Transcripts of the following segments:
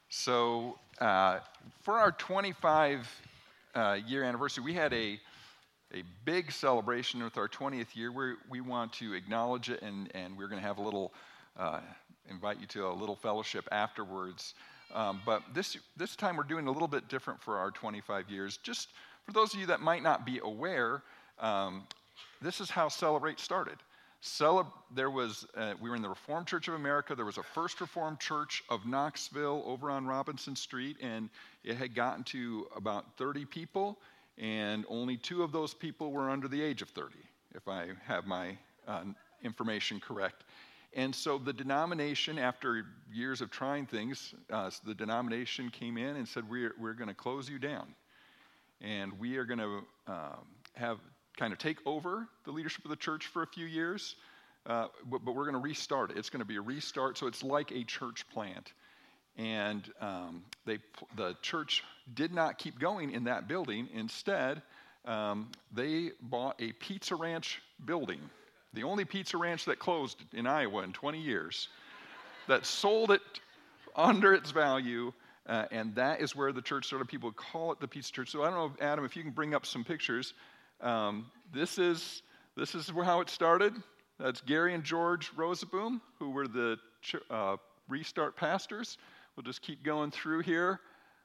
So for our 25-year anniversary, we had a big celebration with our 20th year. We want to acknowledge it, and we're going to have a little, invite you to a little fellowship afterwards. But this time we're doing a little bit different for our 25 years. Just for those of you that might not be aware, this is how Celebrate started. We were in the Reformed Church of America. There was a First Reformed Church of Knoxville over on Robinson Street, and it had gotten to about 30 people, and only 2 of those people were under the age of 30, if I have my information correct. And so the denomination, after years of trying things, the denomination came in and said, we're going to close you down, and we are going to kind of take over the leadership of the church for a few years, but we're going to restart it. It's going to be a restart, so it's like a church plant. And the church did not keep going in that building. Instead, they bought a Pizza Ranch building, the only pizza ranch that closed in Iowa in 20 years, that sold it under its value, and that is where the church started. People call it the Pizza Church. So I don't know, Adam, if you can bring up some pictures. This is how it started. That's Gary and George Roseboom, who were the Restart pastors. We'll just keep going through here.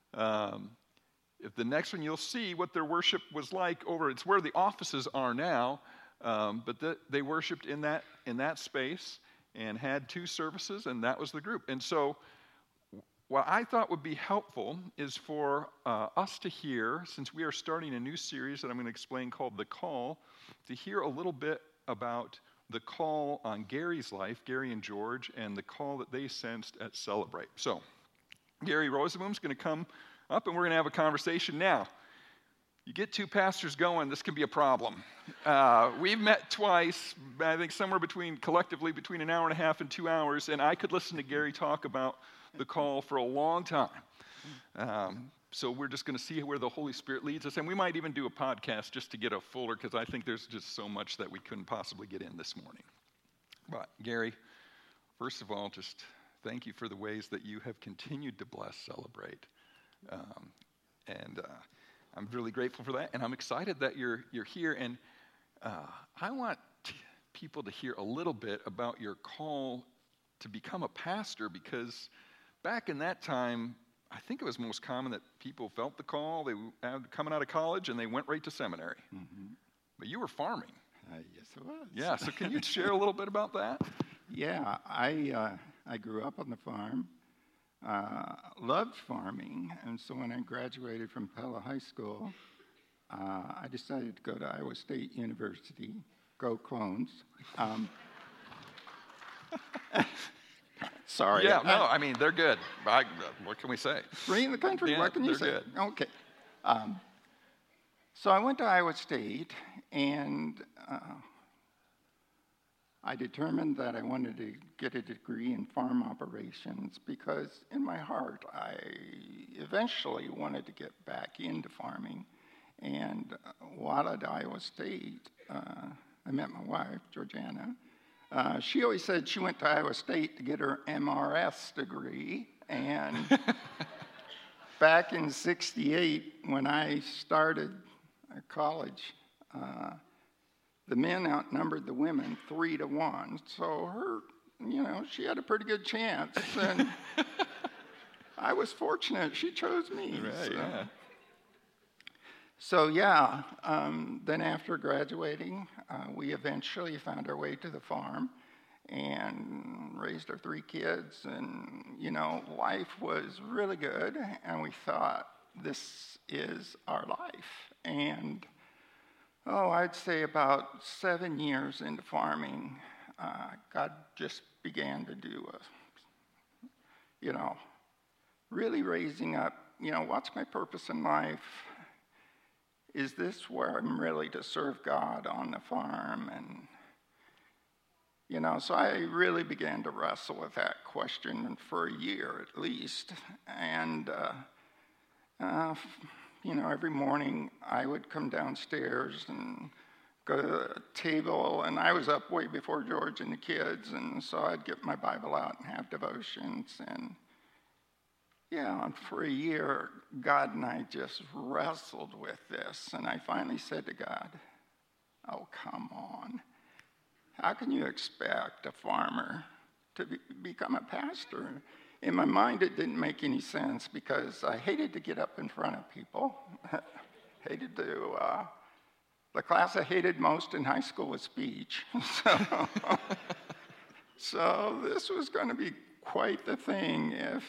If the next one, you'll see what their worship was like over. It's where the offices are now, but they worshipped in that space and had 2 services, and that was the group. And so, what I thought would be helpful is for us to hear, since we are starting a new series that I'm going to explain called The Call, to hear a little bit about the call on Gary's life, Gary and George, and the call that they sensed at Celebrate. So, Gary Roseboom's going to come up, and we're going to have a conversation now. You get 2 pastors going, this can be a problem. We've met twice, I think collectively between an hour and a half and 2 hours, and I could listen to Gary talk about the call for a long time. So we're just going to see where the Holy Spirit leads us, and we might even do a podcast just to get a fuller, because I think there's just so much that we couldn't possibly get in this morning. But Gary, first of all, just thank you for the ways that you have continued to bless Celebrate, and I'm really grateful for that, and I'm excited that you're here, and I want people to hear a little bit about your call to become a pastor, because back in that time, I think it was most common that people felt the call. They were coming out of college and they went right to seminary. Mm-hmm. But you were farming. Yes, it was. Yeah, so can you share a little bit about that? Yeah, I grew up on the farm, loved farming, and so when I graduated from Pella High School, I decided to go to Iowa State University, go Clones. Sorry. Yeah, no, I mean, they're good. What can we say? Free in the country, yeah, what can you say? Good. Okay. So I went to Iowa State, and I determined that I wanted to get a degree in farm operations, because in my heart, I eventually wanted to get back into farming. And while at Iowa State, I met my wife, Georgiana. She always said she went to Iowa State to get her MRS degree, and back in '68, when I started college, the men outnumbered the women 3-1, so she had a pretty good chance, and I was fortunate. She chose me. Right, yeah. So then after graduating, we eventually found our way to the farm and raised our 3 kids, and, life was really good, and we thought, this is our life. And, I'd say about 7 years into farming, God just began to do really raising up, what's my purpose in life? Is this where I'm really to serve God on the farm? And, so I really began to wrestle with that question for a year at least. And, every morning I would come downstairs and go to the table, and I was up way before George and the kids, and so I'd get my Bible out and have devotions. And, Yeah, and for a year, God and I just wrestled with this. And I finally said to God, oh, come on. How can you expect a farmer to become a pastor? In my mind, it didn't make any sense because I hated to get up in front of people. Hated to, the class I hated most in high school was speech. So this was going to be quite the thing if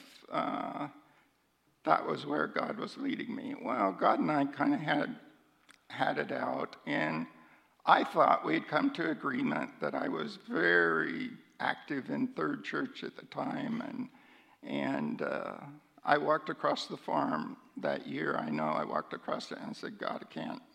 that was where God was leading me. Well, God and I kind of had it out, and I thought we'd come to agreement that I was very active in Third Church at the time, and I walked across the farm that year. I walked across it and said, God,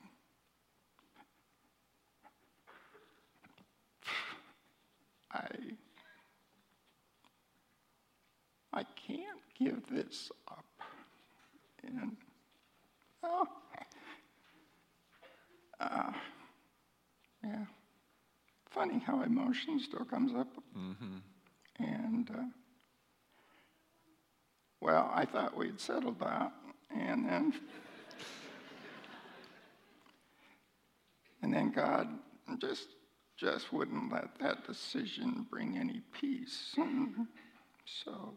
I can't give this up. And, yeah, funny how emotion still comes up. Mm-hmm. And, well, I thought we'd settled that, and then God just wouldn't let that decision bring any peace. And so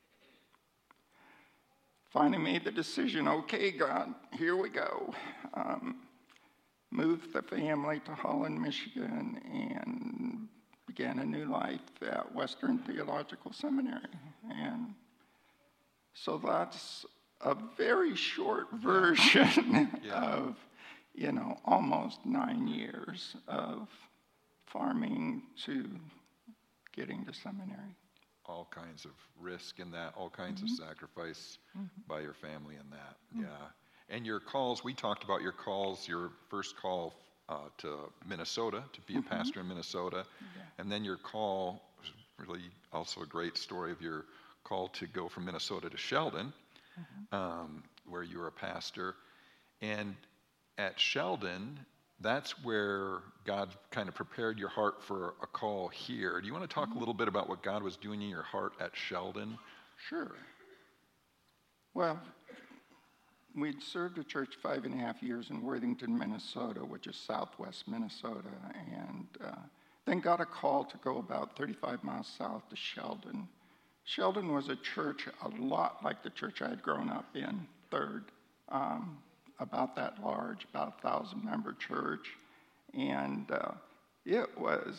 finally made the decision, okay, God, here we go. Moved the family to Holland, Michigan, and began a new life at Western Theological Seminary. And so that's a very short version of, almost 9 years of farming to getting to seminary. All kinds of risk in that, all kinds of sacrifice by your family in that. Yeah. And your calls, we talked about your calls, your first call to Minnesota, to be a pastor in Minnesota. Yeah. And then your call was really also a great story of your call to go from Minnesota to Sheldon, where you were a pastor. And at Sheldon, that's where God kind of prepared your heart for a call here. Do you want to talk a little bit about what God was doing in your heart at Sheldon? Sure. Well, we'd served a church 5.5 years in Worthington, Minnesota, which is southwest Minnesota, and then got a call to go about 35 miles south to Sheldon. Sheldon was a church a lot like the church I had grown up in, Third, about that large, about 1,000-member church, and it was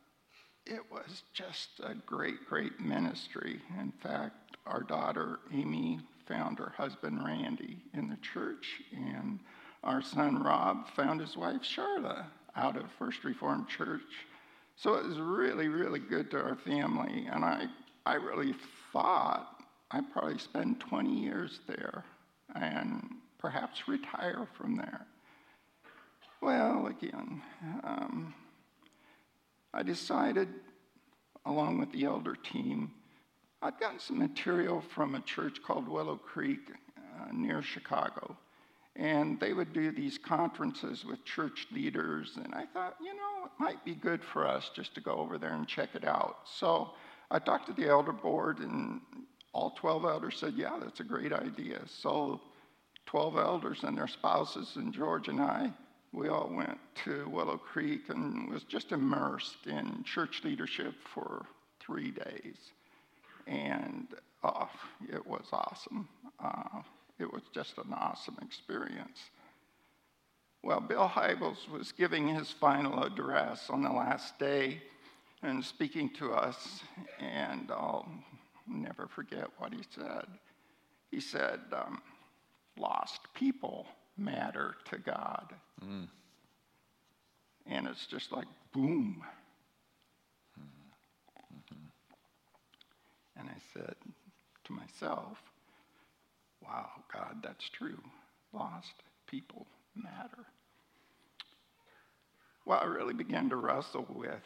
just a great ministry. In fact, our daughter Amy found her husband Randy in the church, and our son Rob found his wife Charla out of First Reformed Church. So it was really, really good to our family, and I really thought I'd probably spend 20 years there and perhaps retire from there. Well, again, I decided, along with the elder team, I'd gotten some material from a church called Willow Creek near Chicago, and they would do these conferences with church leaders, and I thought, it might be good for us just to go over there and check it out. So I talked to the elder board, and all 12 elders said, yeah, that's a great idea. So 12 elders and their spouses and George and I, we all went to Willow Creek and was just immersed in church leadership for 3 days. And it was awesome. It was just an awesome experience. Well, Bill Hybels was giving his final address on the last day and speaking to us, and I'll never forget what he said. He said, lost people matter to God. Mm. And it's just like, boom. Mm-hmm. And I said to myself, wow, God, that's true. Lost people matter. Well, I really began to wrestle with,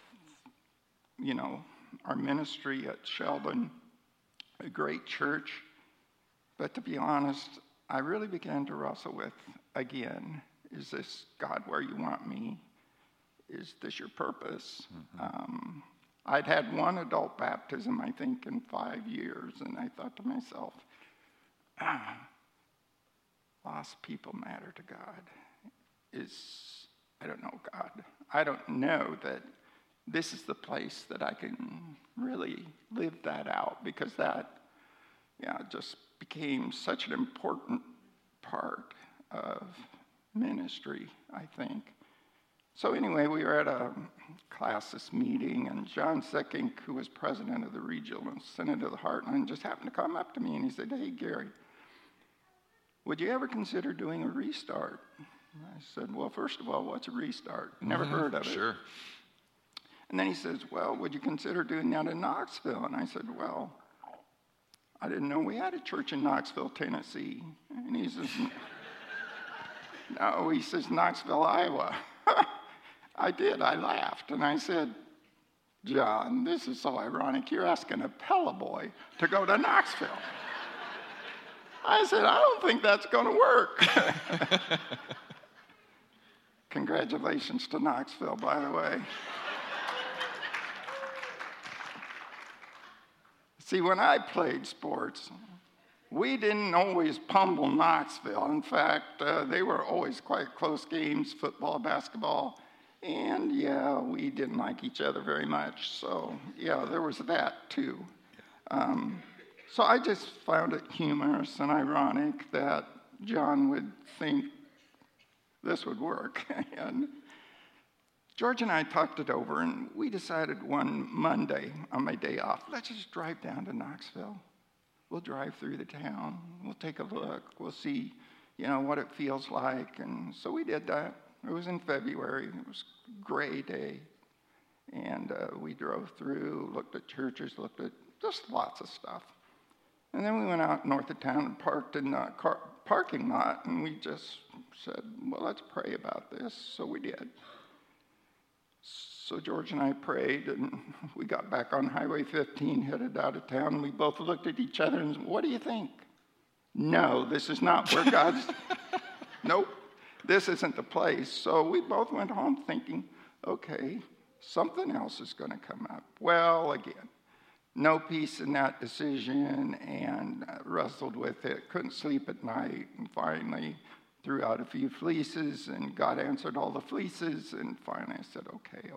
our ministry at Sheldon, a great church. But to be honest, I really began to wrestle with, again, is this, God, where you want me? Is this your purpose? Mm-hmm. I'd had one adult baptism, I think, in 5 years, and I thought to myself, lost people matter to God is, I don't know, God. I don't know that this is the place that I can really live that out, because that, just became such an important part of ministry, I think. So anyway, we were at a classis meeting, and John Sekink, who was president of the Regional Synod of the Heartland, just happened to come up to me, and he said, "Hey, Gary, would you ever consider doing a restart?" I said, "Well, first of all, what's a restart? Never heard of it." Sure. And then he says, "Well, would you consider doing that in Knoxville?" And I said, "Well, I didn't know we had a church in Knoxville, Tennessee." And he says, "No," he says, "Knoxville, Iowa." I did. I laughed. And I said, "John, this is so ironic. You're asking a Pella boy to go to Knoxville." I said, "I don't think that's going to work." Congratulations to Knoxville, by the way. See, when I played sports, we didn't always pummel Knoxville. In fact, they were always quite close games, football, basketball. And we didn't like each other very much. So, there was that too. So I just found it humorous and ironic that John would think this would work. And George and I talked it over, and we decided one Monday on my day off, let's just drive down to Knoxville. We'll drive through the town. We'll take a look. We'll see, what it feels like. And so we did that. It was in February. It was a gray day. And we drove through, looked at churches, looked at just lots of stuff. And then we went out north of town and parked in the parking lot, and we just said, well, let's pray about this. So we did. So George and I prayed, and we got back on Highway 15, headed out of town, and we both looked at each other and said, what do you think? No, this is not where God's... Nope, this isn't the place. So we both went home thinking, okay, something else is going to come up. Well, again, no peace in that decision, and wrestled with it, couldn't sleep at night, and finally threw out a few fleeces, and God answered all the fleeces, and finally I said, okay.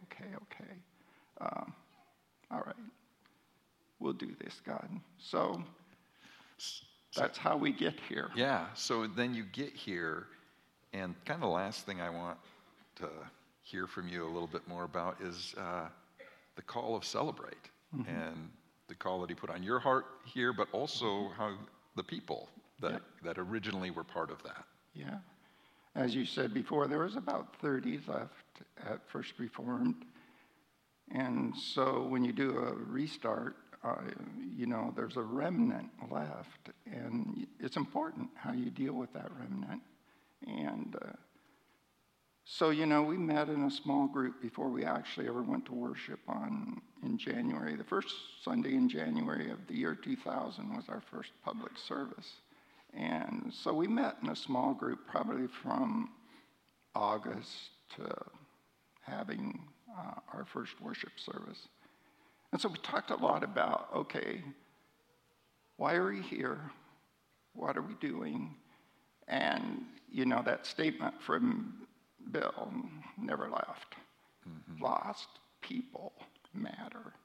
All right, we'll do this, God. So that's how we get here. Yeah, so then you get here, and kind of the last thing I want to hear from you a little bit more about is the call of Celebrate, and the call that he put on your heart here, but also how the people that originally were part of that. Yeah. As you said before, there was about 30 left at First Reformed. And so when you do a restart, there's a remnant left. And it's important how you deal with that remnant. And so, we met in a small group before we actually ever went to worship in January. The first Sunday in January of the year 2000 was our first public service. And so we met in a small group probably from August to having our first worship service. And so we talked a lot about, okay, why are we here? What are we doing? And, that statement from Bill never left. Lost people matter.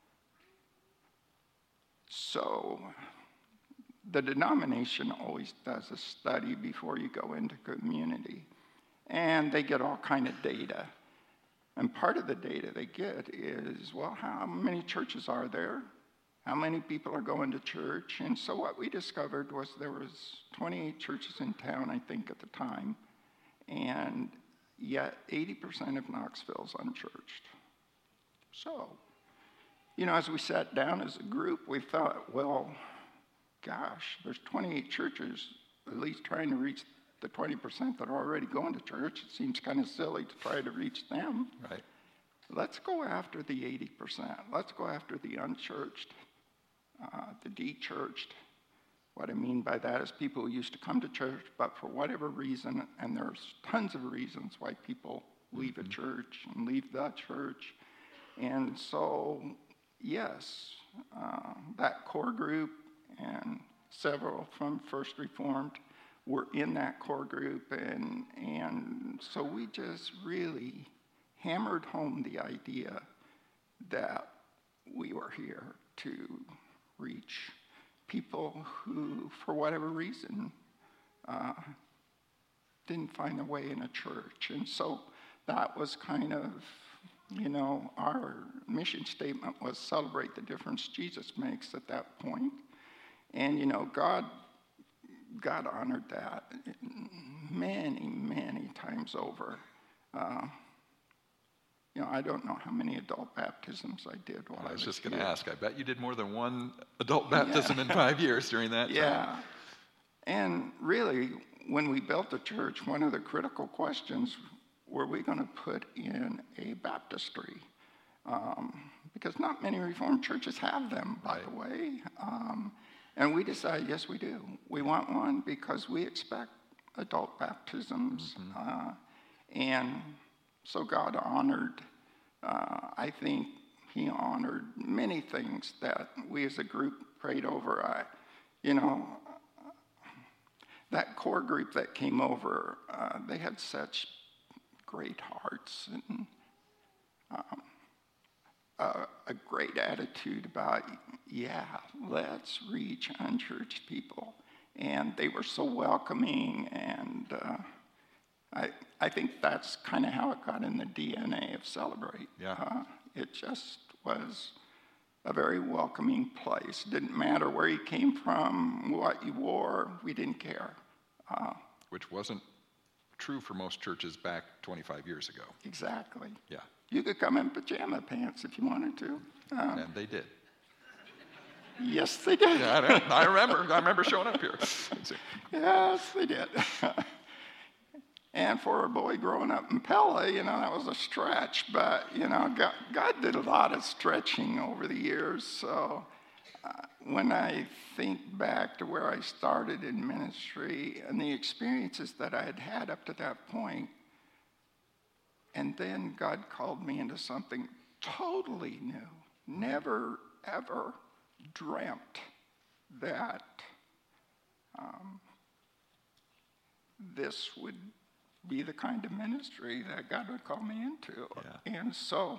So the denomination always does a study before you go into community, and they get all kind of data. And part of the data they get is, well, how many churches are there? How many people are going to church? And so what we discovered was there was 28 churches in town, I think, at the time, and yet 80% of Knoxville's unchurched. So, as we sat down as a group, we thought, well, gosh, there's 28 churches at least trying to reach the 20% that are already going to church. It seems kind of silly to try to reach them. Right. Let's go after the 80%. Let's go after the unchurched, the de-churched. What I mean by that is people who used to come to church, but for whatever reason, and there's tons of reasons why people leave a church and leave the church. And so, yes, that core group and several from First Reformed were in that core group, and so we just really hammered home the idea that we were here to reach people who, for whatever reason, didn't find their way in a church. And so that was kind of, our mission statement was celebrate the difference Jesus makes at that point. And, God honored that many, many times over. I don't know how many adult baptisms I did while I was just here. going to ask. I bet you did more than one adult baptism in 5 years during that time. Yeah. And really, when we built the church, one of the critical questions, were we going to put in a baptistry? Because not many Reformed churches have them, by the way. And we decided, yes, we do. We want one because we expect adult baptisms. Mm-hmm. And so God honored, I think he honored many things that we as a group prayed over. That core group that came over, they had such great hearts and a great attitude about, let's reach unchurched people. And they were so welcoming, and I think that's kind of how it got in the DNA of Celebrate. Yeah. It just was a very welcoming place. Didn't matter where you came from, what you wore, we didn't care. Which wasn't true for most churches back 25 years ago. Exactly. Yeah. You could come in pajama pants if you wanted to. And they did. Yes, they did. Yeah, I remember showing up here. Yes, they did. And for a boy growing up in Pella, that was a stretch. But, God did a lot of stretching over the years. So when I think back to where I started in ministry and the experiences that I had had up to that point, and then God called me into something totally new. Never, ever dreamt that this would be the kind of ministry that God would call me into. Yeah. And so,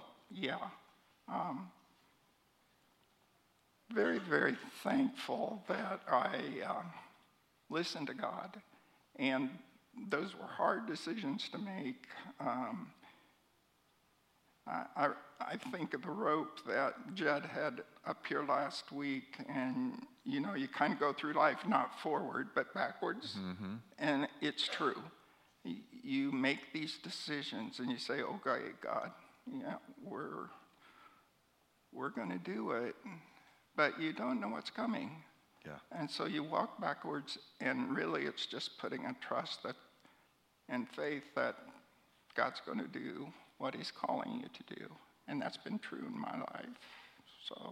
very, very thankful that I listened to God. And those were hard decisions to make. I think of the rope that Jed had up here last week, and you kind of go through life not forward but backwards. Mm-hmm. And it's true. You make these decisions and you say, okay, God, we're going to do it, but you don't know what's coming. Yeah. And so you walk backwards, and really it's just putting a trust and faith that God's going to do what he's calling you to do. And that's been true in my life. So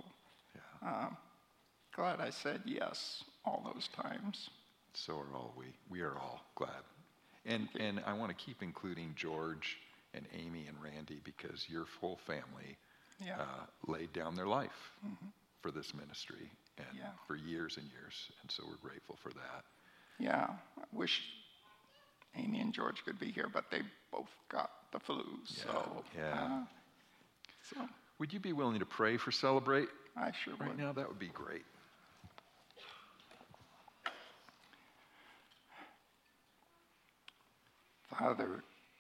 glad I said yes all those times. So are all we. We are all glad. And I want to keep including George and Amy and Randy, because your whole family laid down their life for this ministry and for years and years. And so we're grateful for that. Yeah. I wish Amy and George could be here, but they both got the flu. So, so would you be willing to pray for Celebrate? I sure would. Right now, that would be great. Father,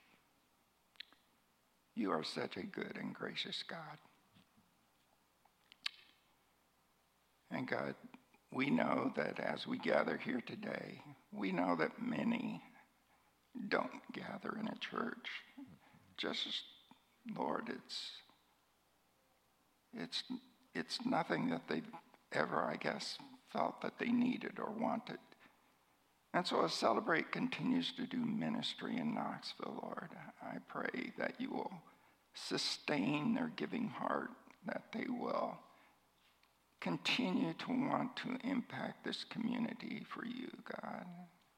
you are such a good and gracious God. And God, we know that as we gather here today, we know that many don't gather in a church. Just, Lord, it's nothing that they've ever, I guess, felt that they needed or wanted. And so as Celebrate continues to do ministry in Knoxville, Lord, I pray that you will sustain their giving heart, that they will continue to want to impact this community for you, God.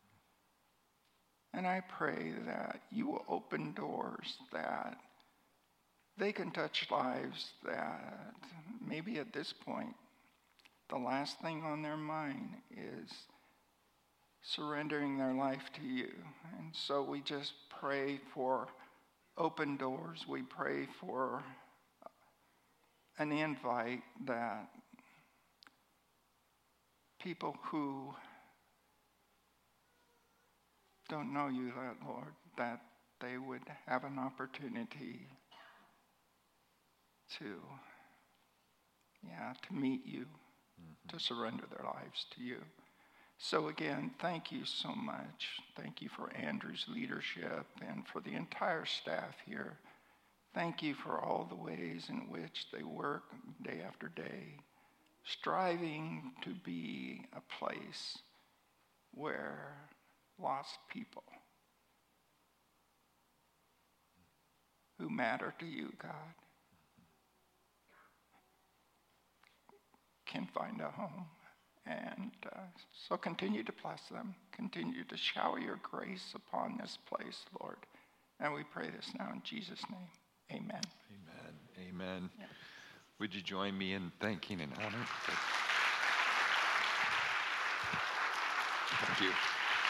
And I pray that you will open doors that they can touch lives that maybe at this point the last thing on their mind is surrendering their life to you. And so we just pray for open doors. We pray for an invite that people who don't know you, Lord, that they would have an opportunity to meet you, to surrender their lives to you. So again, thank you so much. Thank you for Andrew's leadership and for the entire staff here. Thank you for all the ways in which they work day after day, striving to be a place where lost people who matter to you, God, can find a home. And so continue to bless them. Continue to shower your grace upon this place, Lord. And we pray this now in Jesus' name. Amen. Amen. Amen. Yeah. Would you join me in thanking and honoring? Thank you.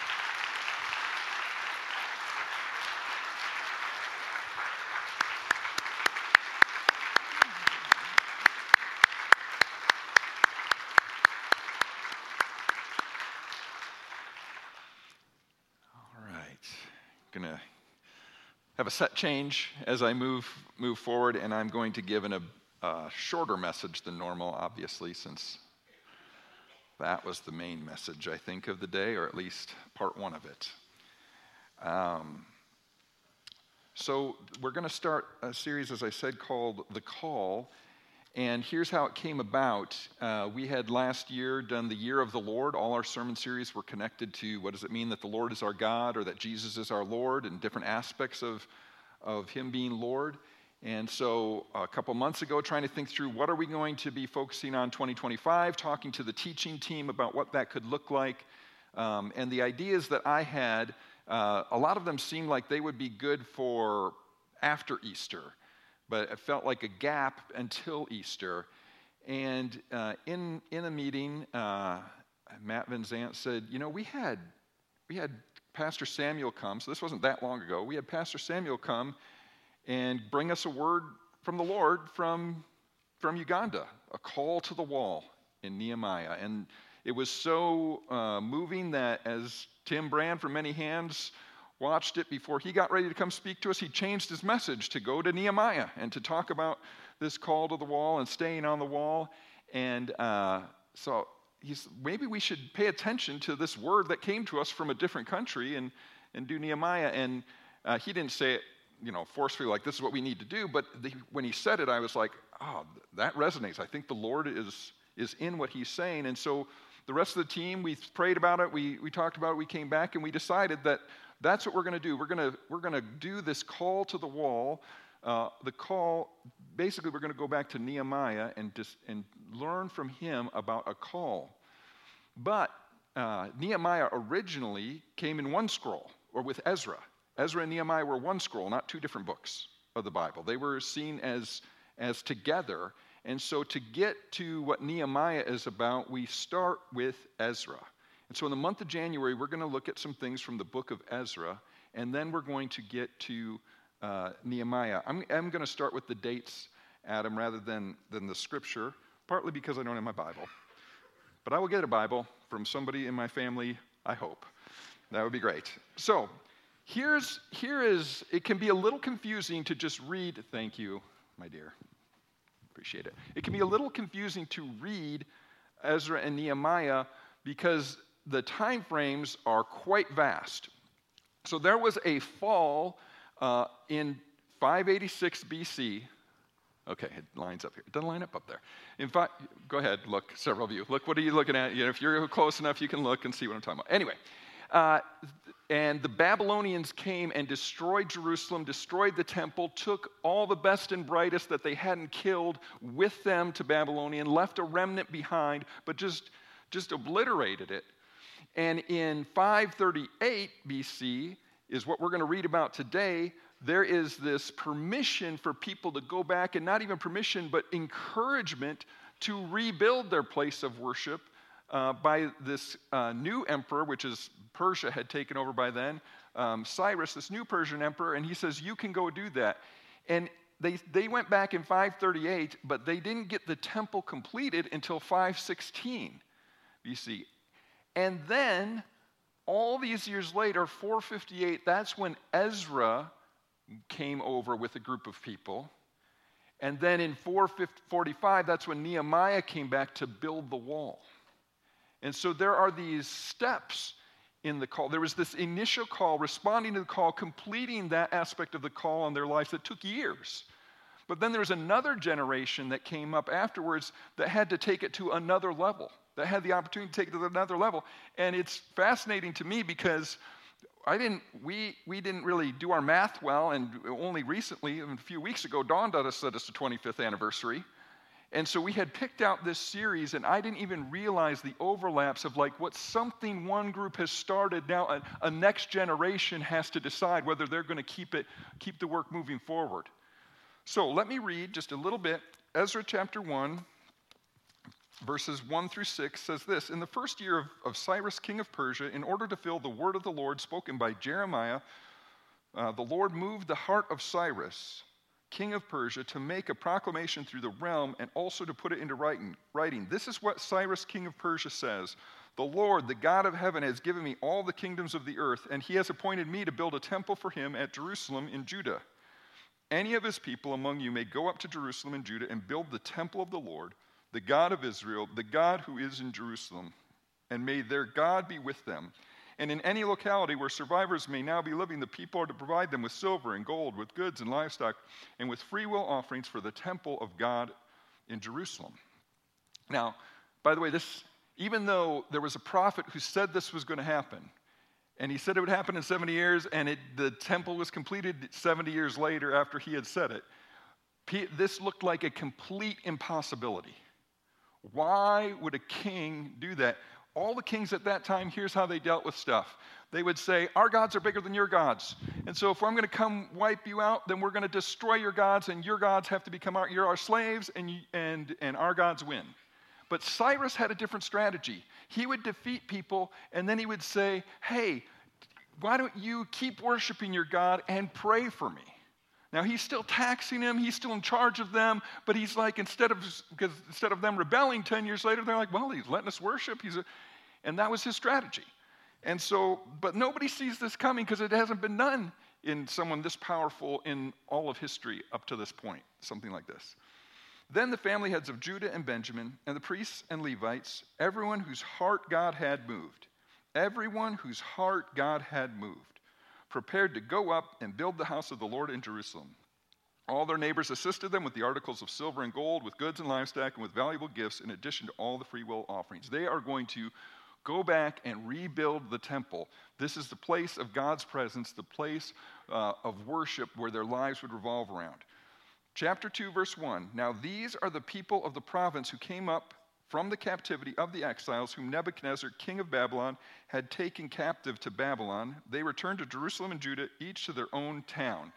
Going to have a set change as I move forward, and I'm going to give a shorter message than normal, obviously, since that was the main message, I think, of the day, or at least part one of it. So we're going to start a series, as I said, called The Call, and here's how it came about. We had last year done the Year of the Lord. All our sermon series were connected to what does it mean that the Lord is our God, or that Jesus is our Lord, and different aspects of Him being Lord. And so a couple months ago, trying to think through what are we going to be focusing on 2025, talking to the teaching team about what that could look like. And the ideas that I had, a lot of them seemed like they would be good for after Easter, but it felt like a gap until Easter. And in a meeting, Matt Van Zant said, we had Pastor Samuel come, so this wasn't that long ago. We had Pastor Samuel come and bring us a word from the Lord from Uganda, a call to the wall in Nehemiah. And it was so moving that as Tim Brand from Many Hands watched it before he got ready to come speak to us, he changed his message to go to Nehemiah and to talk about this call to the wall and staying on the wall. And so maybe we should pay attention to this word that came to us from a different country and do Nehemiah. And he didn't say it, forcefully like this is what we need to do. But when he said it, I was like, oh, that resonates. I think the Lord is in what he's saying. And so the rest of the team, we prayed about it. We talked about it. We came back and we decided that that's what we're going to do. We're going to do this call to the wall. The call, basically, we're going to go back to Nehemiah and learn from him about a call. But Nehemiah originally came in one scroll, or with Ezra. Ezra and Nehemiah were one scroll, not two different books of the Bible. They were seen as together. And so to get to what Nehemiah is about, we start with Ezra. And so in the month of January, we're going to look at some things from the book of Ezra, and then we're going to get to Nehemiah. I'm going to start with the dates, Adam, rather than the scripture, partly because I don't have my Bible. But I will get a Bible from somebody in my family, I hope. That would be great. So here is, it can be a little confusing to just read, thank you, my dear. Appreciate it. It can be a little confusing to read Ezra and Nehemiah because the time frames are quite vast. So there was a fall in 586 BC. Okay, it lines up here. It doesn't line up there. Go ahead, look, several of you. Look, what are you looking at? If you're close enough, you can look and see what I'm talking about. Anyway, and the Babylonians came and destroyed Jerusalem, destroyed the temple, took all the best and brightest that they hadn't killed with them to Babylonian, left a remnant behind, but just obliterated it. And in 538 BC is what we're going to read about today. There is this permission for people to go back, and not even permission, but encouragement to rebuild their place of worship by this new emperor, which is Persia had taken over by then, Cyrus, this new Persian emperor, and he says, you can go do that. And they went back in 538, but they didn't get the temple completed until 516 BC. And then, all these years later, 458, that's when Ezra came over with a group of people. And then in 445, that's when Nehemiah came back to build the wall. And so there are these steps in the call. There was this initial call, responding to the call, completing that aspect of the call in their lives that took years. But then there was another generation that came up afterwards that had to take it to another level, that had the opportunity to take it to another level. And it's fascinating to me because we didn't really do our math well, and only recently, a few weeks ago, dawned on us that it's the 25th anniversary. And so we had picked out this series, and I didn't even realize the overlaps of like what something one group has started. Now a next generation has to decide whether they're going to keep the work moving forward. So let me read just a little bit. Ezra chapter 1, verses 1 through 6 says this: In the first year of Cyrus, king of Persia, in order to fill the word of the Lord spoken by Jeremiah, the Lord moved the heart of Cyrus, king of Persia, to make a proclamation through the realm and also to put it into writing. This is what Cyrus, king of Persia, says: The Lord, the God of heaven, has given me all the kingdoms of the earth, and he has appointed me to build a temple for him at Jerusalem in Judah. Any of his people among you may go up to Jerusalem in Judah and build the temple of the Lord, the God of Israel, the God who is in Jerusalem, and may their God be with them. And in any locality where survivors may now be living, the people are to provide them with silver and gold, with goods and livestock, and with free will offerings for the temple of God in Jerusalem. Now, by the way, even though there was a prophet who said this was going to happen, and he said it would happen in 70 years, and the temple was completed 70 years later after he had said it, this looked like a complete impossibility. Why would a king do that? All the kings at that time, here's how they dealt with stuff. They would say, our gods are bigger than your gods. And so if I'm going to come wipe you out, then we're going to destroy your gods, and your gods have to become you're our slaves, and our gods win. But Cyrus had a different strategy. He would defeat people, and then he would say, hey, why don't you keep worshiping your God and pray for me? Now, he's still taxing them, he's still in charge of them, but he's like, instead of them rebelling 10 years later, they're like, well, he's letting us worship. And that was his strategy. And so, but nobody sees this coming because it hasn't been done in someone this powerful in all of history up to this point, something like this. Then the family heads of Judah and Benjamin, and the priests and Levites, everyone whose heart God had moved, prepared to go up and build the house of the Lord in Jerusalem. All their neighbors assisted them with the articles of silver and gold, with goods and livestock, and with valuable gifts, in addition to all the freewill offerings. They are going to go back and rebuild the temple. This is the place of God's presence, the place of worship where their lives would revolve around. Chapter 2, verse 1. Now these are the people of the province who came up from the captivity of the exiles whom Nebuchadnezzar, king of Babylon, had taken captive to Babylon. They returned to Jerusalem and Judah, each to their own town.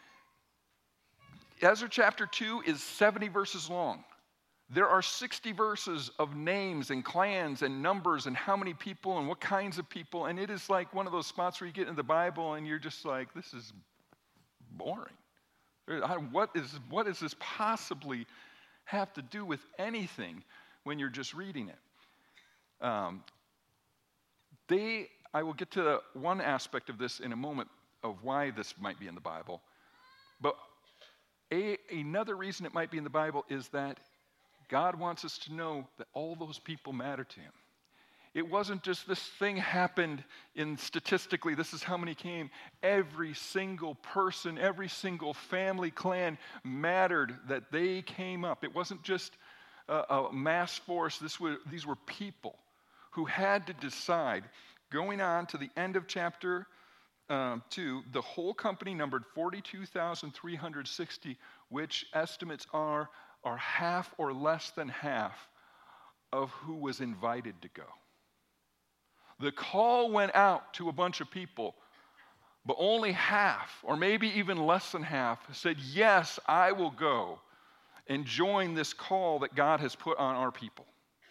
Ezra chapter 2 is 70 verses long. There are 60 verses of names and clans and numbers and how many people and what kinds of people. And it is like one of those spots where you get in the Bible and you're just like, this is boring. What does this possibly have to do with anything when you're just reading it? I will get to one aspect of this in a moment of why this might be in the Bible. But another reason it might be in the Bible is that God wants us to know that all those people matter to him. It wasn't just this thing happened in statistically, this is how many came. Every single person, every single family, clan mattered that they came up. It wasn't just a mass force. These were people who had to decide. Going on to the end of chapter 2, the whole company numbered 42,360, which estimates are half or less than half of who was invited to go. The call went out to a bunch of people, but only half, or maybe even less than half, said, yes, I will go. and join this call that God has put on our people.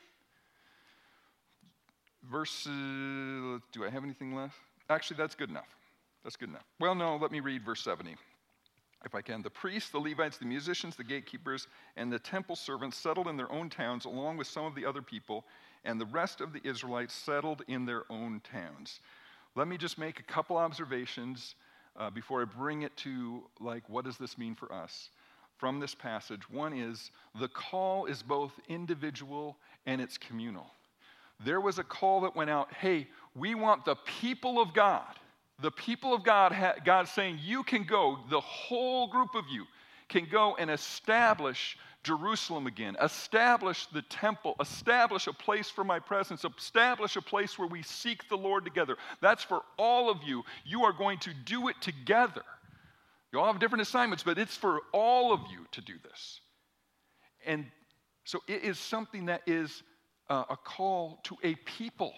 Do I have anything left? Actually, that's good enough. That's good enough. Well, no, let me read verse 70, if I can. The priests, the Levites, the musicians, the gatekeepers, and the temple servants settled in their own towns along with some of the other people, and the rest of the Israelites settled in their own towns. Let me just make a couple observations before I bring it to, what does this mean for us from this passage. One is, the call is both individual and it's communal. There was a call that went out, hey, we want the people of God. The people of God, God's saying, you can go, the whole group of you can go and establish Jerusalem again, establish the temple, establish a place for my presence, establish a place where we seek the Lord together. That's for all of you. You are going to do it together. You all have different assignments, but it's for all of you to do this. And so it is something that is a call to a people,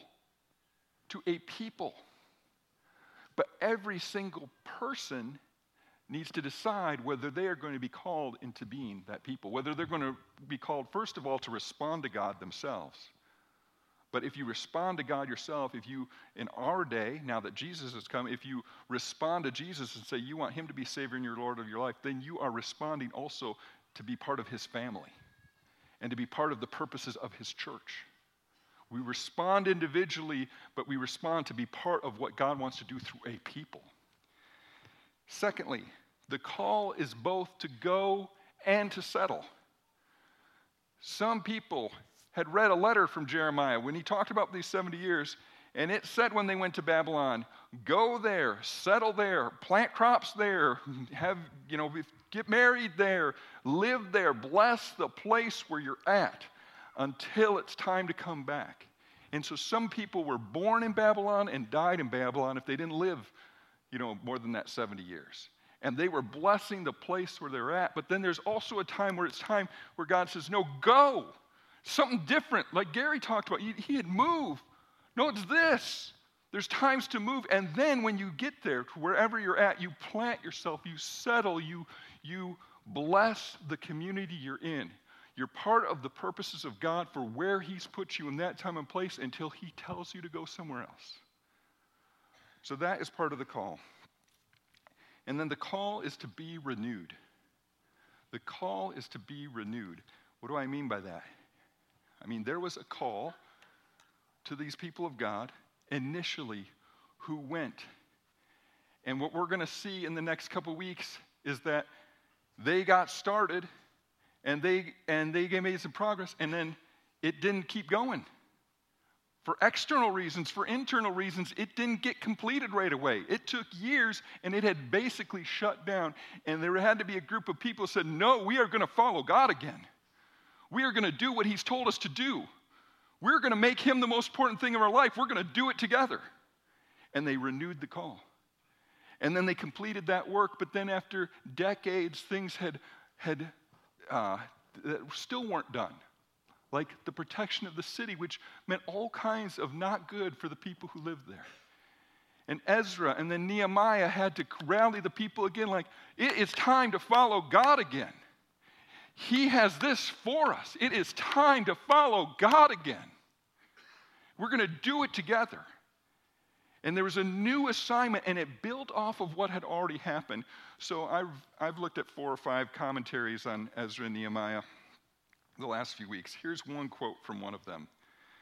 But every single person needs to decide whether they are going to be called into being that people, whether they're going to be called, first of all, to respond to God themselves. But if you respond to God yourself, if you, in our day, now that Jesus has come, if you respond to Jesus and say you want him to be Savior and your Lord of your life, then you are responding also to be part of his family and to be part of the purposes of his church. We respond individually, but we respond to be part of what God wants to do through a people. Secondly, the call is both to go and to settle. Some people had read a letter from Jeremiah when he talked about these 70 years, and it said when they went to Babylon, go there, settle there, plant crops there, get married there, live there, bless the place where you're at until it's time to come back. And so some people were born in Babylon and died in Babylon if they didn't live, more than that 70 years. And they were blessing the place where they're at. But then there's also a time where it's time where God says, no, go. Something different, like Gary talked about. He had moved. No, it's this. There's times to move. And then when you get there, to wherever you're at, you plant yourself, you settle, you bless the community you're in. You're part of the purposes of God for where he's put you in that time and place until he tells you to go somewhere else. So that is part of the call. And then the call is to be renewed. The call is to be renewed. What do I mean by that? I mean, there was a call to these people of God initially who went. And what we're going to see in the next couple weeks is that they got started and they made some progress, and then it didn't keep going. For external reasons, for internal reasons, it didn't get completed right away. It took years, and it had basically shut down. And there had to be a group of people who said, no, we are going to follow God again. We are going to do what he's told us to do. We're going to make him the most important thing in our life. We're going to do it together. And they renewed the call. And then they completed that work, but then after decades, things still weren't done. Like the protection of the city, which meant all kinds of not good for the people who lived there. And Ezra and then Nehemiah had to rally the people again, like, it is time to follow God again. He has this for us. It is time to follow God again. We're going to do it together. And there was a new assignment, and it built off of what had already happened. So I've looked at 4 or 5 commentaries on Ezra and Nehemiah the last few weeks. Here's one quote from one of them.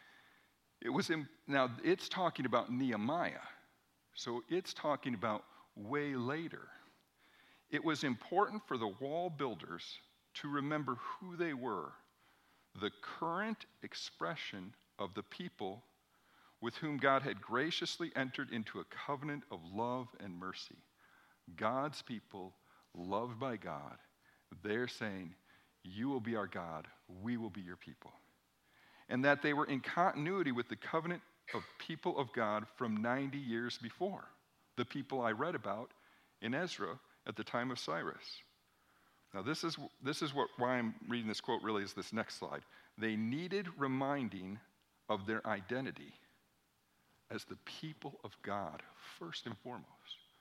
Now it's talking about Nehemiah, so it's talking about way later. It was important for the wall builders to remember who they were, the current expression of the people with whom God had graciously entered into a covenant of love and mercy. God's people, loved by God, they're saying, you will be our God, we will be your people. And that they were in continuity with the covenant of people of God from 90 years before, the people I read about in Ezra at the time of Cyrus. Now this is why I'm reading this quote really is this next slide. They needed reminding of their identity as the people of God, first and foremost.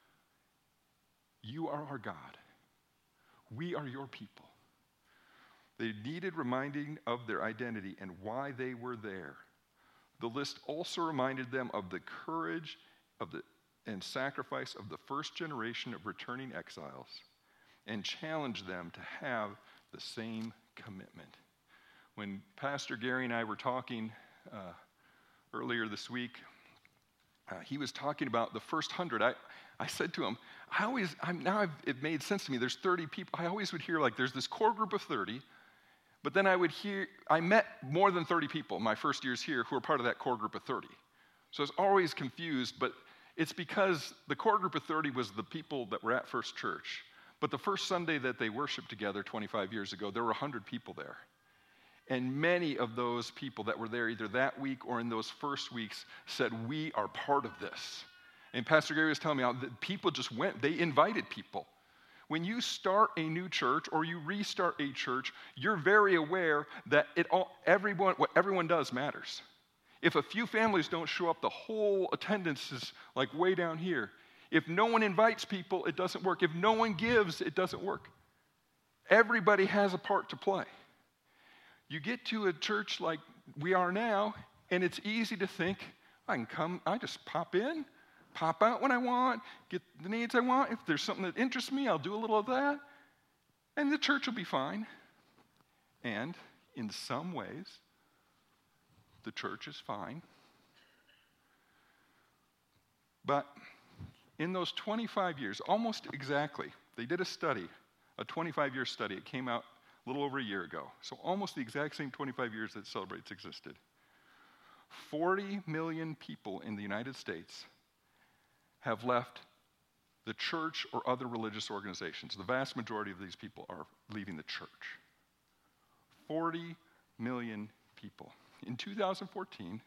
You are our God. We are your people. They needed reminding of their identity and why they were there. The list also reminded them of the courage and sacrifice of the first generation of returning exiles and challenged them to have the same commitment. When Pastor Gary and I were talking earlier this week, he was talking about the first 100. I said to him, it made sense to me. There's 30 people. I always would hear there's this core group of 30, but then I met more than 30 people my first years here who were part of that core group of 30. So I was always confused, but it's because the core group of 30 was the people that were at First Church. But the first Sunday that they worshiped together 25 years ago, there were 100 people there. And many of those people that were there either that week or in those first weeks said, we are part of this. And Pastor Gary was telling me how people just went, they invited people. When you start a new church or you restart a church, you're very aware that what everyone does matters. If a few families don't show up, the whole attendance is way down here. If no one invites people, it doesn't work. If no one gives, it doesn't work. Everybody has a part to play. You get to a church like we are now, and it's easy to think, I can come, I just pop in, pop out when I want, get the needs I want. If there's something that interests me, I'll do a little of that, and the church will be fine. And in some ways, the church is fine. But in those 25 years, almost exactly, they did a study, a 25-year study. It came out a little over a year ago. So almost the exact same 25 years that Celebrates existed. 40 million people in the United States have left the church or other religious organizations. The vast majority of these people are leaving the church. 40 million people. In 2014,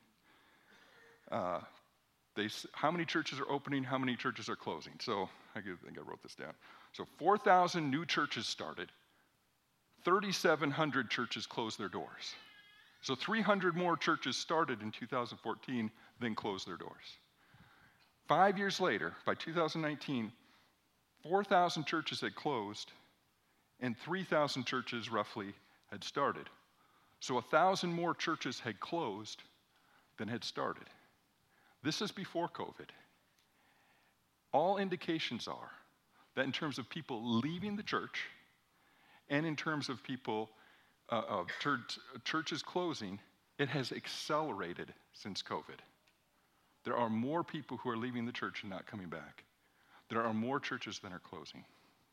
how many churches are opening, how many churches are closing? So I think I wrote this down. So 4,000 new churches started. 3,700 churches closed their doors. So 300 more churches started in 2014 than closed their doors. 5 years later, by 2019, 4,000 churches had closed and 3,000 churches roughly had started. So 1,000 more churches had closed than had started. This is before COVID. All indications are that in terms of people leaving the church and in terms of people, churches closing, it has accelerated since COVID. There are more people who are leaving the church and not coming back. There are more churches than are closing.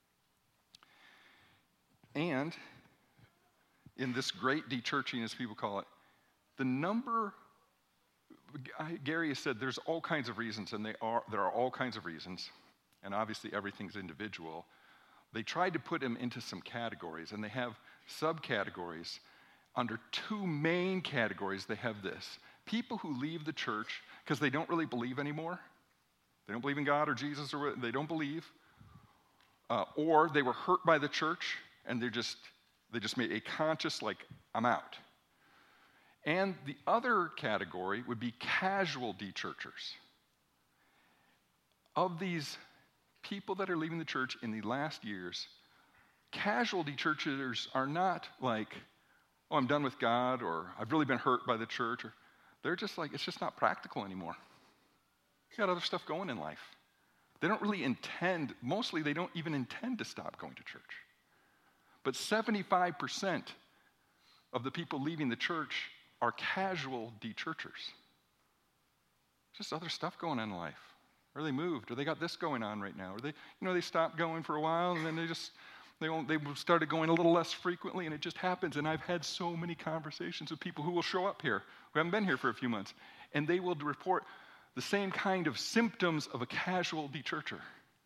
And in this great dechurching, as people call it, the number, Gary has said there's all kinds of reasons, and there are all kinds of reasons, and obviously everything's individual. They tried to put them into some categories, and they have subcategories. Under two main categories, they have this. People who leave the church because they don't really believe anymore. They don't believe in God or Jesus, or they don't believe. Or they were hurt by the church, and they just made a conscious, I'm out. And the other category would be casual dechurchers. Of these people that are leaving the church in the last years, casual dechurchers are not like, oh, I'm done with God, or I've really been hurt by the church. Or they're just like, it's just not practical anymore. You got other stuff going in life. They don't really intend, mostly they don't even intend to stop going to church. But 75% of the people leaving the church are casual dechurchers. Just other stuff going on in life. Or they moved, or they got this going on right now. Or they stopped going for a while, and then they started going a little less frequently, and it just happens. And I've had so many conversations with people who will show up here, who haven't been here for a few months, and they will report the same kind of symptoms of a casual dechurcher.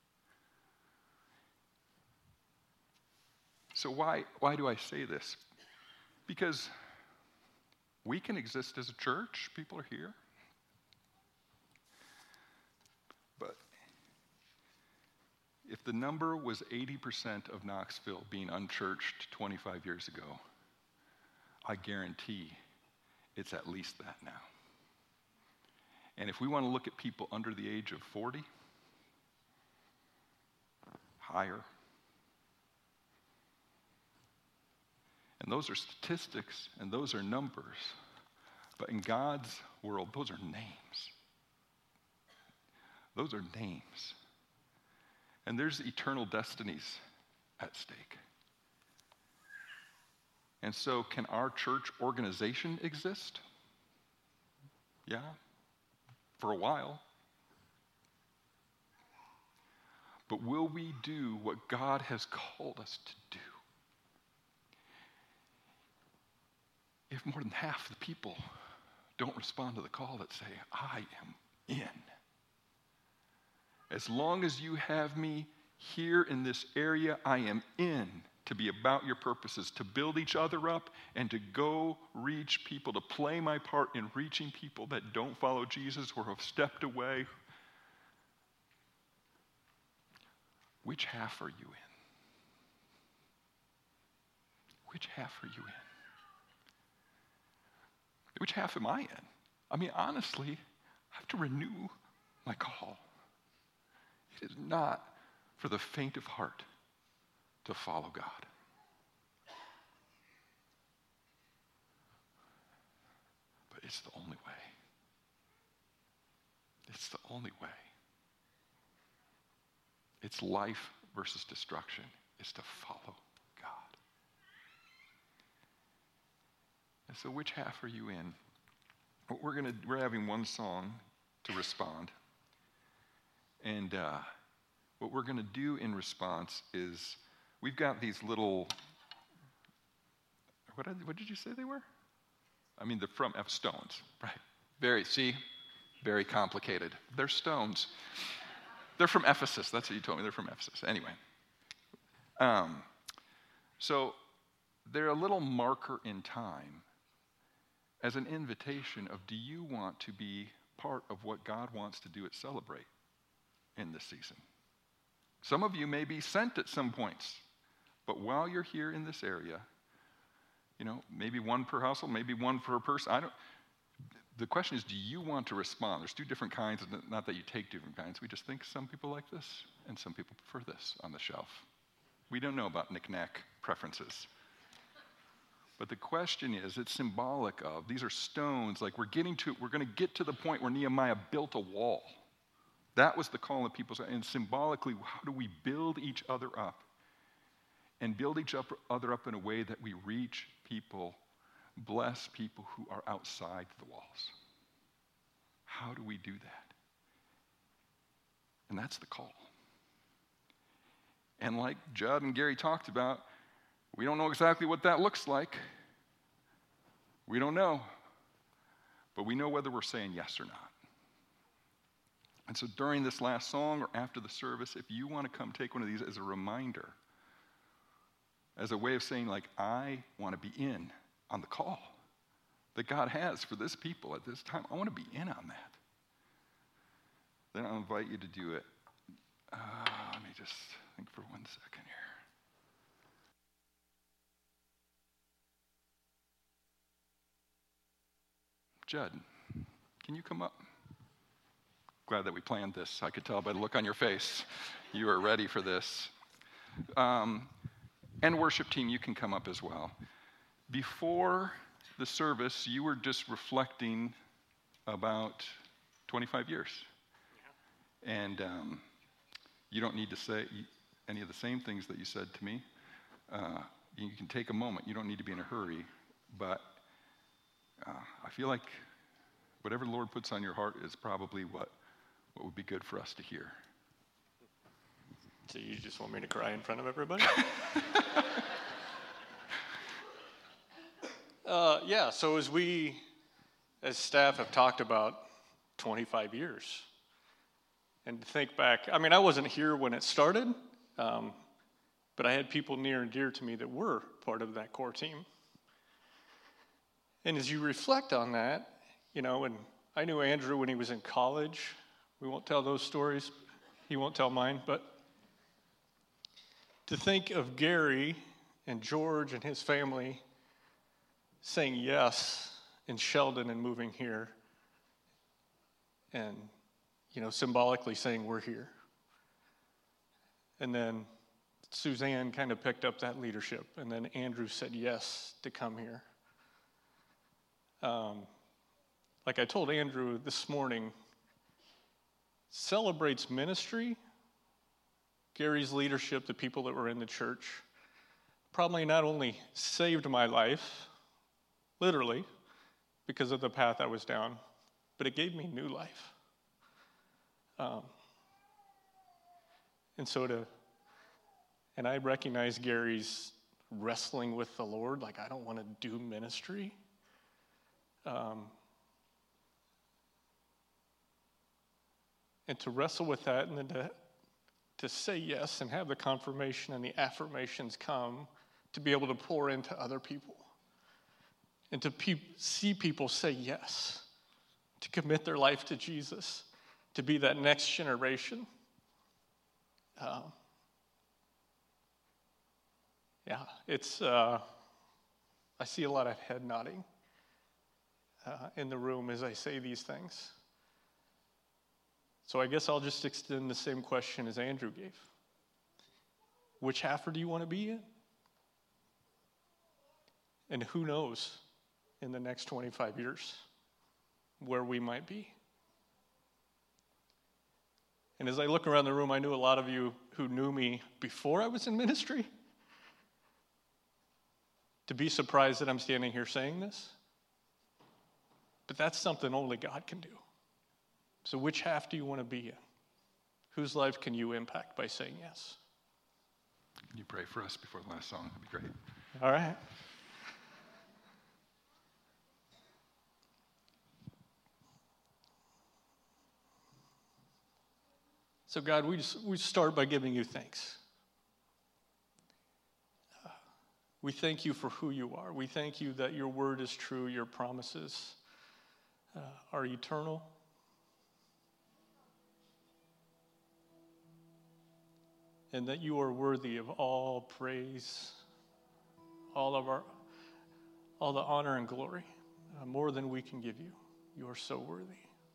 So why do I say this? Because we can exist as a church. People are here. But if the number was 80% of Knoxville being unchurched 25 years ago, I guarantee it's at least that now. And if we want to look at people under the age of 40, higher. And those are statistics, and those are numbers. But in God's world, those are names. Those are names. And there's eternal destinies at stake. And so, can our church organization exist? Yeah, for a while. But will we do what God has called us to do? If more than half the people don't respond to the call that say, I am in. As long as you have me here in this area, I am in to be about your purposes, to build each other up and to go reach people, to play my part in reaching people that don't follow Jesus or have stepped away. Which half are you in? Which half are you in? Which half am I in? I mean, honestly, I have to renew my call. It is not for the faint of heart to follow God. But it's the only way. It's the only way. It's life versus destruction. It's to follow God. And so which half are you in? We're having one song to respond. And what we're going to do in response is we've got these little, what did you say they were? I mean, they're from stones, right? Very complicated. They're stones. They're from Ephesus. That's what you told me. They're from Ephesus. Anyway. So they're a little marker in time as an invitation of, do you want to be part of what God wants to do at Celebrate in this season? Some of you may be sent at some points, but while you're here in this area, maybe one per household, maybe one per person. The question is, do you want to respond? There's two different kinds, not that you take different kinds. We just think some people like this and some people prefer this on the shelf. We don't know about knick-knack preferences. But the question is, it's symbolic of, these are stones, like we're going to get to the point where Nehemiah built a wall. That was the call of people. And symbolically, how do we build each other up? And build each other up in a way that we reach people, bless people who are outside the walls. How do we do that? And that's the call. And like Judd and Gary talked about, we don't know exactly what that looks like. We don't know. But we know whether we're saying yes or not. And so during this last song or after the service, if you want to come take one of these as a reminder, as a way of saying, like, I want to be in on the call that God has for this people at this time. I want to be in on that. Then I'll invite you to do it. Let me just think for 1 second here. Judd, can you come up? Glad that we planned this. I could tell by the look on your face. You are ready for this. And worship team, you can come up as well. Before the service, you were just reflecting about 25 years. Yeah. And you don't need to say any of the same things that you said to me. You can take a moment. You don't need to be in a hurry. But I feel like whatever the Lord puts on your heart is probably what would be good for us to hear. So you just want me to cry in front of everybody? Yeah, so as we, as staff, have talked about 25 years, and to think back, I mean, I wasn't here when it started, but I had people near and dear to me that were part of that core team. And as you reflect on that, and I knew Andrew when he was in college. We won't tell those stories. He won't tell mine, but to think of Gary and George and his family saying yes in Sheldon and moving here, and symbolically saying we're here, and then Suzanne kind of picked up that leadership, and then Andrew said yes to come here. Like I told Andrew this morning, Celebrate's ministry, Gary's leadership, the people that were in the church, probably not only saved my life, literally, because of the path I was down, but it gave me new life. And I recognize Gary's wrestling with the Lord, like, I don't want to do ministry. And to wrestle with that, and then to say yes and have the confirmation and the affirmations come to be able to pour into other people. And to see people say yes, to commit their life to Jesus, to be that next generation. I see a lot of head nodding in the room as I say these things. So I guess I'll just extend the same question as Andrew gave. Which half do you want to be in? And who knows in the next 25 years where we might be? And as I look around the room, I knew a lot of you who knew me before I was in ministry. To be surprised that I'm standing here saying this. But that's something only God can do. So which half do you want to be in? Whose life can you impact by saying yes? Can you pray for us before the last song? That'd be great. All right. So God, we start by giving you thanks. We thank you for who you are. We thank you that your word is true, your promises are eternal. And that you are worthy of all praise, all the honor and glory, more than we can give you. You are so worthy.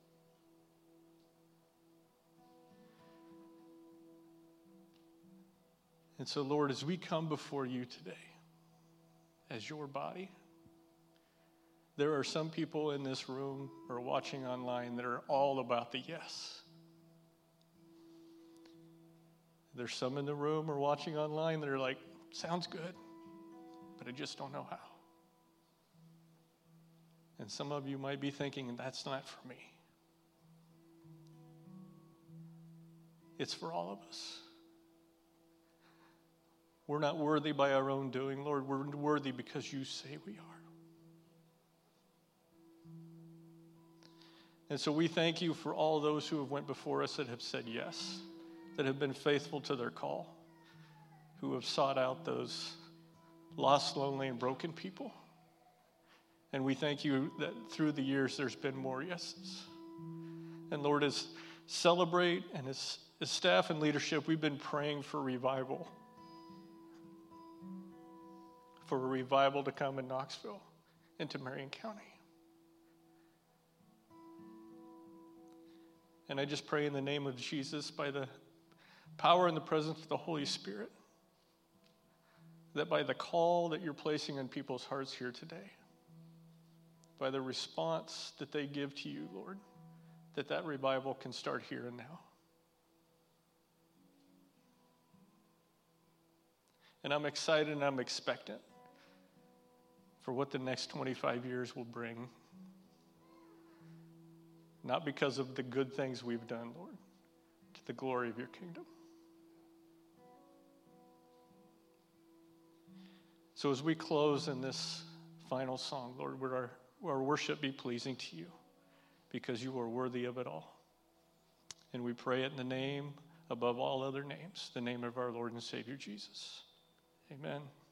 And so, Lord, as we come before you today, as your body, there are some people in this room or watching online that are all about the yes. There's some in the room or watching online that are like, sounds good, but I just don't know how. And some of you might be thinking, that's not for me. It's for all of us. We're not worthy by our own doing, Lord. We're worthy because you say we are. And so we thank you for all those who have went before us that have said yes, that have been faithful to their call, who have sought out those lost, lonely, and broken people. And we thank you that through the years there's been more yeses. And Lord, as Celebrate and as staff and leadership, we've been praying for revival. For a revival to come in Knoxville and to Marion County. And I just pray in the name of Jesus, by the power and the presence of the Holy Spirit, that by the call that you're placing on people's hearts here today, by the response that they give to you, Lord, that revival can start here and now. And I'm excited and I'm expectant for what the next 25 years will bring. Not because of the good things we've done, Lord, to the glory of your kingdom. So as we close in this final song, Lord, would our worship be pleasing to you, because you are worthy of it all. And we pray it in the name above all other names, the name of our Lord and Savior Jesus. Amen.